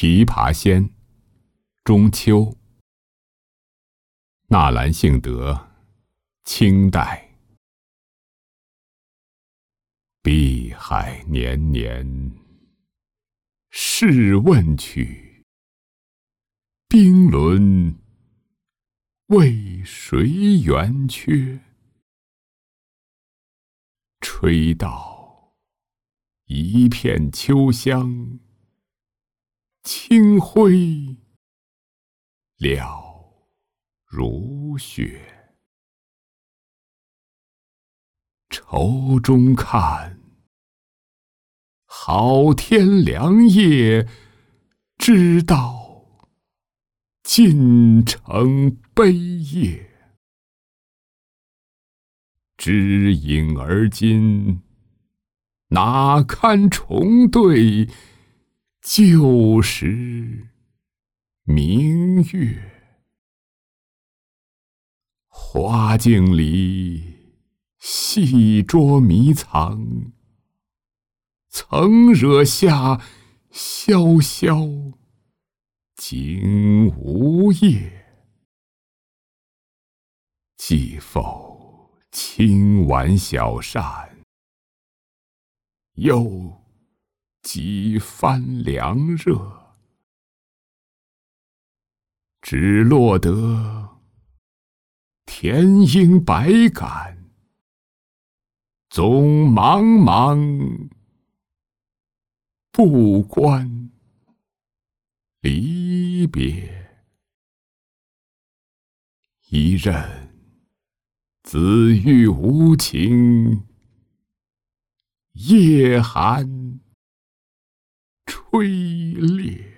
琵琶仙，中秋。纳兰性德，清代。碧海年年，试问曲，冰轮为谁圆缺？吹到一片秋香，清辉了如雪。愁中看，好天良夜，知道尽成悲夜。知影而今，哪堪重对旧时明月？花径里细捉迷藏，曾惹下萧萧景无叶。既否轻玩小扇，又几番凉热，只落得田英百感，总茫茫不关离别。一任子欲无情，夜寒吹裂。